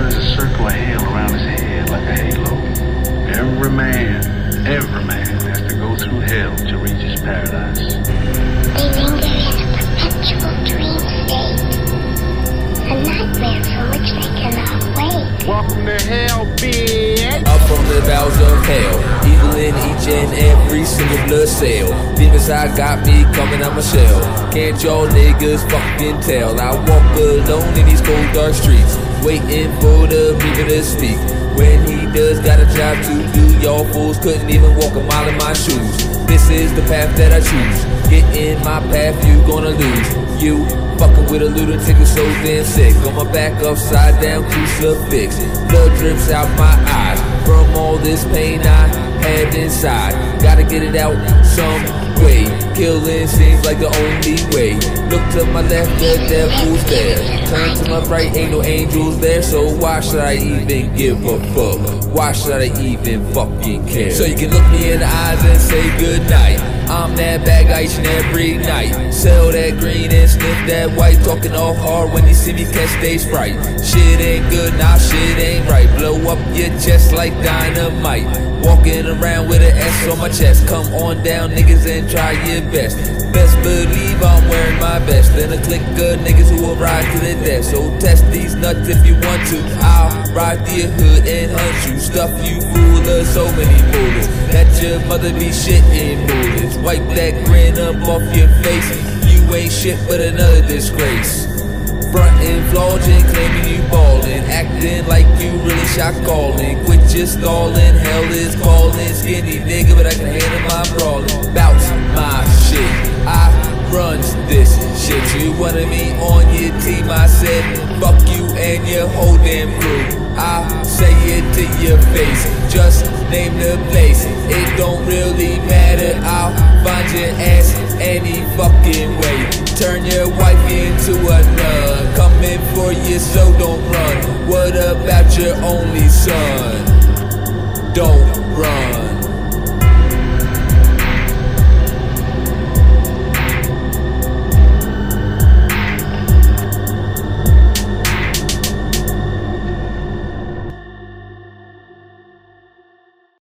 is a circle of hell around his head like a halo. Every man has to go through hell to reach his paradise. They linger in a perpetual dream state, a nightmare from which they cannot wake. Welcome to hell, bitch! Up from the bowels of hell, evil in each and every single blood cell. Deep inside got me coming out my shell. Can't y'all niggas fucking tell? I walk alone in these cold dark streets, waiting for the reaper to speak. When he does got a job to do, y'all fools couldn't even walk a mile in my shoes. This is the path that I choose. Get in my path, you gonna lose. You fucking with a lunatic who's so damn sick. On my back upside down crucifix. Blood drips out my eyes from all this pain I have inside. Gotta get it out some way. Killing seems like the only way. Look to my left, the devil's there. Turn to my right, ain't no angels there. So why should I even give a fuck? Why should I even fucking care? So you can look me in the eyes and say goodnight. I'm that bad guy each and every night. Sell that green and sniff that white. Talking all hard when you see me catch stage fright. Shit ain't good, nah, shit ain't right. Blow up your chest like dynamite. Walking around with an S on my chest. Come on down, niggas, and try your best. Best believe I'm wearing my best. Then a clique of niggas who will ride to the death. So test these nuts if you want to. I'll ride through your hood and hunt you. Stuff you full of so many bullets that your mother be shitting bullets. Wipe that grin up off your face. You ain't shit but another disgrace. Frontin', flaunting, claiming you ballin', acting like you really shot callin'. Quit just stallin', hell is callin'. Skinny nigga, but I can handle my brawlin'. Bounce my shit, I runs this shit. You wanted me on your team, I said fuck you and your whole damn crew. I'll say it to your face, just name the place. It don't really matter, I'll find your ass any fucking way. Turn your wife into a nun, coming for you so don't run. What about your only son? Don't run.